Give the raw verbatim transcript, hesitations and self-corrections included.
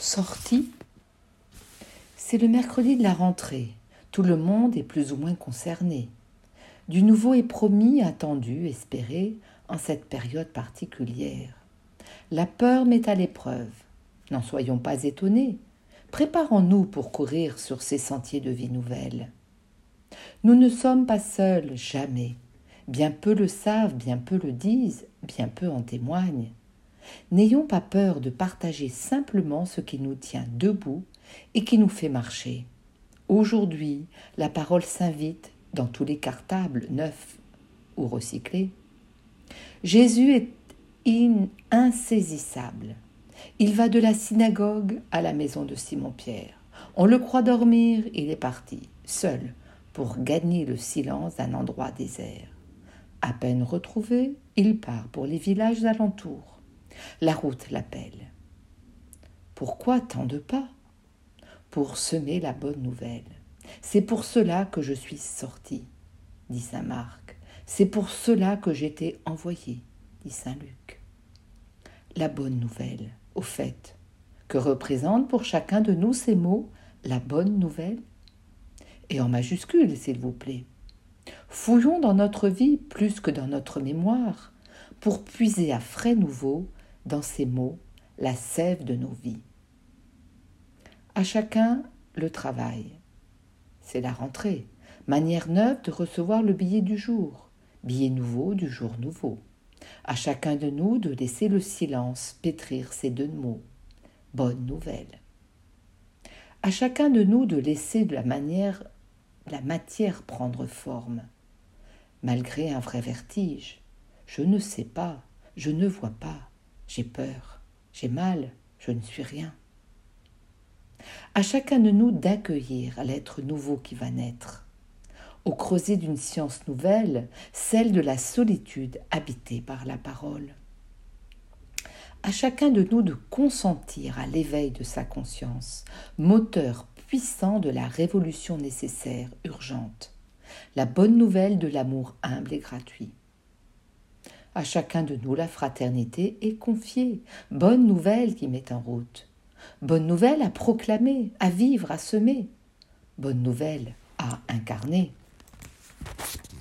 Sortie, c'est le mercredi de la rentrée. Tout le monde est plus ou moins concerné. Du nouveau est promis, attendu, espéré en cette période particulière. La peur met à l'épreuve. N'en soyons pas étonnés. Préparons-nous pour courir sur ces sentiers de vie nouvelle. Nous ne sommes pas seuls, jamais. Bien peu le savent, bien peu le disent, bien peu en témoignent. N'ayons pas peur de partager simplement ce qui nous tient debout et qui nous fait marcher. Aujourd'hui, la parole s'invite dans tous les cartables, neufs ou recyclés. Jésus est in- insaisissable. Il va de la synagogue à la maison de Simon-Pierre. On le croit dormir, il est parti, seul, pour gagner le silence d'un endroit désert. À peine retrouvé, il part pour les villages alentours. La route l'appelle. Pourquoi tant de pas ? Pour semer la bonne nouvelle. C'est pour cela que je suis sorti, dit saint Marc. C'est pour cela que j'étais envoyé, dit saint Luc. La bonne nouvelle, au fait, que représentent pour chacun de nous ces mots, la bonne nouvelle ? Et en majuscule, s'il vous plaît. Fouillons dans notre vie plus que dans notre mémoire, pour puiser à frais nouveaux dans ces mots la sève de nos vies. À chacun le travail. C'est la rentrée, manière neuve de recevoir le billet du jour, billet nouveau du jour nouveau. À chacun de nous de laisser le silence pétrir ces deux mots, bonne nouvelle. À chacun de nous de laisser de la manière, la matière prendre forme, malgré un vrai vertige. Je ne sais pas, je ne vois pas, j'ai peur, j'ai mal, je ne suis rien. À chacun de nous d'accueillir l'être nouveau qui va naître, au creuset d'une science nouvelle, celle de la solitude habitée par la parole. À chacun de nous de consentir à l'éveil de sa conscience, moteur puissant de la révolution nécessaire, urgente, la bonne nouvelle de l'amour humble et gratuit. À chacun de nous, la fraternité est confiée, bonne nouvelle qui met en route. Bonne nouvelle à proclamer, à vivre, à semer. Bonne nouvelle à incarner.